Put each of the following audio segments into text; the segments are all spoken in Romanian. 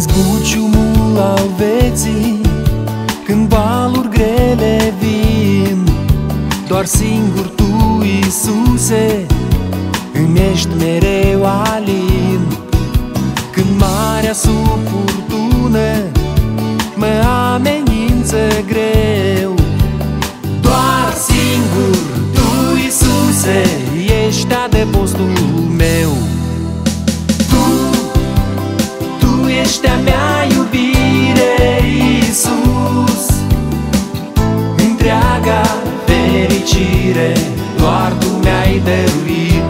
zbuciumul al vieții, când valuri grele vin, doar singur Tu, Iisuse, îmi ești mereu alin. Când marea sub furtună mă amenință greu, doar singur Tu, Iisuse, ești adăpostul meu. Tu ești a mea iubire, Iisus, întreaga fericire doar Tu mi-ai dăruit.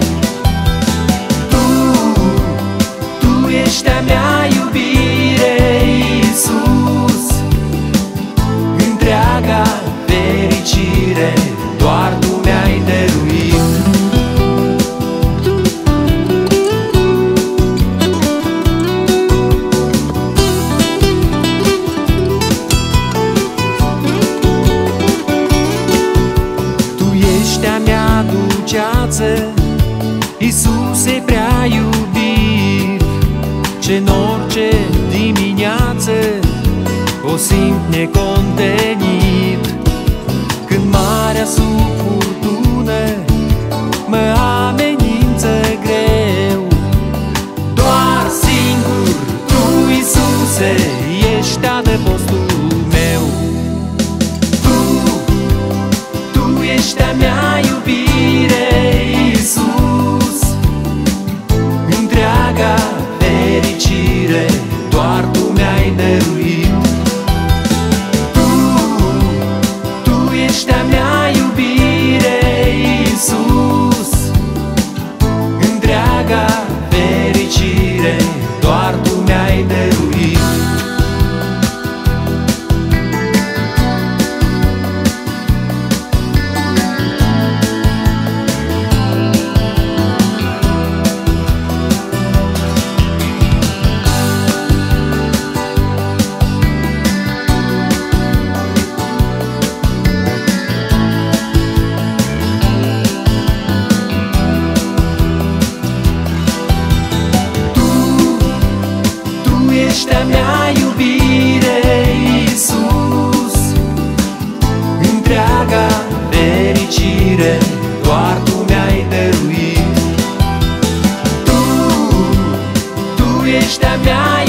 Tu ești a mea iubire, Iisus, întreaga fericire doar Tu mi-ai dăruit. Iisuse prea iubit, ce-n orice dimineață o simt necontenit. Când marea sub furtună mă amenință greu, doar singur Tu, Iisuse, ești adăpostul meu. Tu ești a mea iubire, Iisus, întreaga fericire doar Tu mi-ai dăruit. Tu ești a mea iubire, Iisus, întreaga fericire doar Tu mi-ai dăruit. Ești a mea iubire, Iisus, întreaga fericire doar Tu mi-ai dăruit. Tu ești a mea